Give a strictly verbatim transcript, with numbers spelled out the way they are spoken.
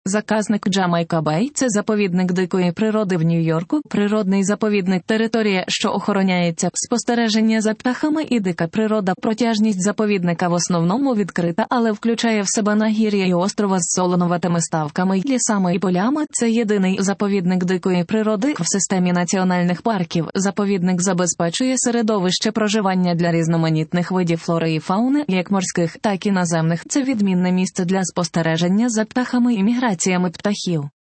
Заказник Джамайка Бей – це заповідник дикої природи в Нью-Йорку, природний заповідник – територія, що охороняється, спостереження за птахами і дика природа. Протяжність заповідника в основному відкрита, але включає в себе нагір'я і острова з солоноватими ставками, лісами і полями. Це єдиний заповідник дикої природи в системі національних парків. Заповідник забезпечує середовище проживання для різноманітних видів флори і фауни, як морських, так і наземних. Це відмінне місце для спостереження за птахами і міграціями птахів.